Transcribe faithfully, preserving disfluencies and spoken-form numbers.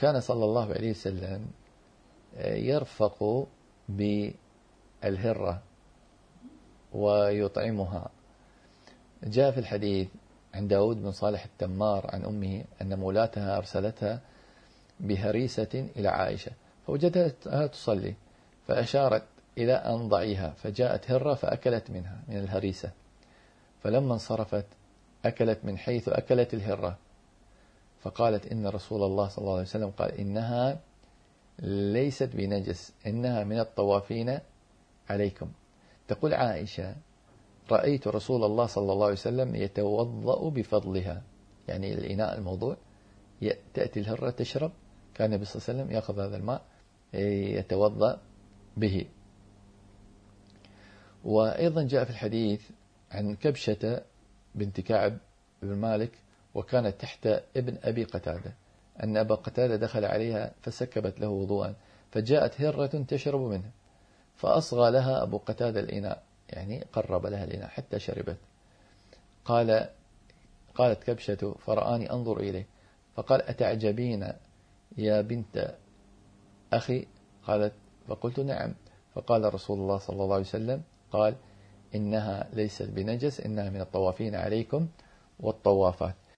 كان صلى الله عليه وسلم يرفق بالهرة ويطعمها. جاء في الحديث عند داود بن صالح التمار عن أمه أن مولاتها أرسلتها بهريسة إلى عائشة فوجدتها تصلي فأشارت إلى أن ضعيها، فجاءت هرة فأكلت منها من الهريسة، فلما انصرفت أكلت من حيث أكلت الهرة، فقالت إن رسول الله صلى الله عليه وسلم قال إنها ليست بنجس إنها من الطوافين عليكم. تقول عائشة رأيت رسول الله صلى الله عليه وسلم يتوضأ بفضلها، يعني الإناء الموضوع تأتي الهرة تشرب، كان النبي صلى الله عليه وسلم يأخذ هذا الماء يتوضأ به. وأيضا جاء في الحديث عن كبشة بنت كعب بن مالك وكانت تحت ابن أبي قتادة أن أبا قتادة دخل عليها فسكبت له وضوءا، فجاءت هرة تشرب منه فأصغى لها أبو قتادة الإناء، يعني قرب لها الإناء حتى شربت. قال قالت كبشة فرآني أنظر إليه فقال أتعجبين يا بنت أخي؟ قالت فقلت نعم. فقال رسول الله صلى الله عليه وسلم قال إنها ليست بنجس إنها من الطوافين عليكم والطوافات.